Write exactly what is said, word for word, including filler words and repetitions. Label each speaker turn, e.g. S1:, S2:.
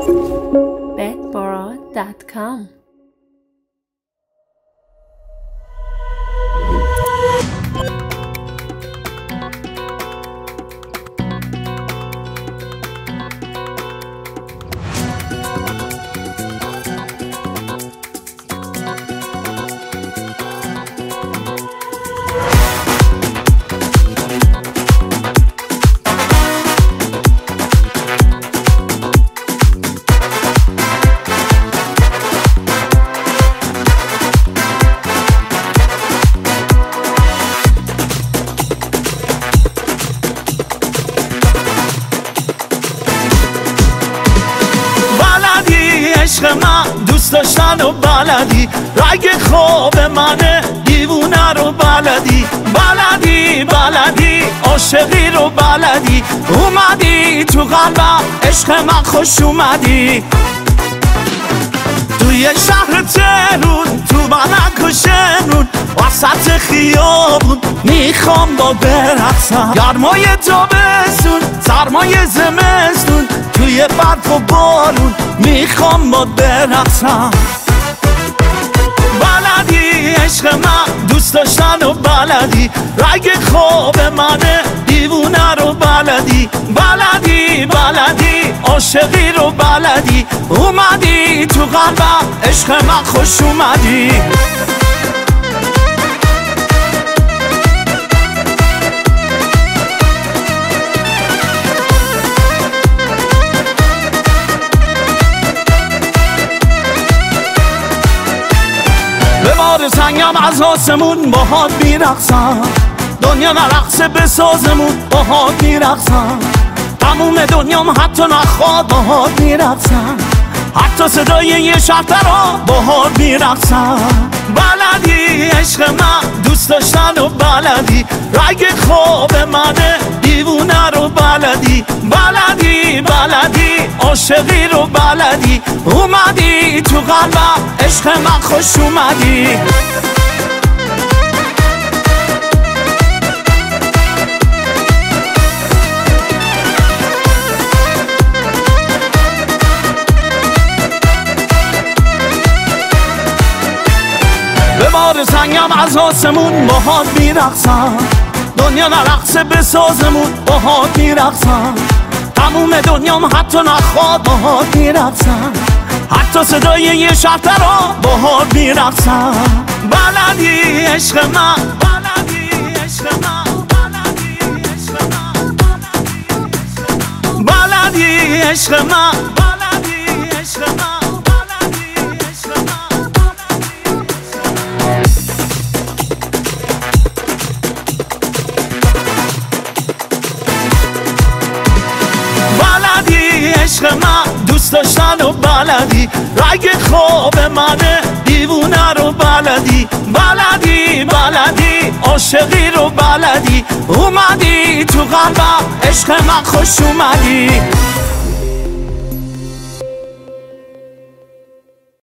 S1: bedbora dot com.
S2: عشق من دوست داشتن و بلدی، رگ خواب منه دیوونه رو بلدی، بلدی بلدی عاشقی رو بلدی، اومدی تو قلبم عشق من خوش اومدی. توی شهر تهرون تو بلک و شمرون وسط خیابون میخوام با برقصم، گرمای تابستون سرمای زمستون توی برف و بارون میخوام با برقصم. بلدی عشق من دوست داشتن و بلدی، رگ خواب منه دیوونه رو بلدی، بلدی بلدی عاشقی رو بلدی، اومدی تو قلبم عشق من خوش اومدی. به بار سنگم از آسمون باهات میرقصم، دنیا نرقصه به سازمون باهات میرقصم، تموم دنیام حتی نخواد باهات میرقصم، حتی صدای یه شرطرها باهات میرقصم. بلدی عشق من دوست داشتن و بلدی، رگ خواب منه دیوونه رو بلدی، بلدی بلدی عاشقی رو بلدی، اومدی تو قلبم عشق من خوش اومدی. به بار سنگم از آسمون باهات میرقصم، دنیا نرقصه به سازمون باهات میرقصم، تموم دنیام حتی نخواد باهات میرقصم، حتی صدای یه شرطرها باهات میرقصم. بلدی عشق من بلدی عشق من بلدی عشق من بلدی عشق من بلدی عشق من. عشق من دوست داشتن و بلدی، رگ خواب منه دیوونه رو بلدی، بلدی بلدی عاشقی رو بلدی، اومدی تو قلبم عشق من خوش اومدی.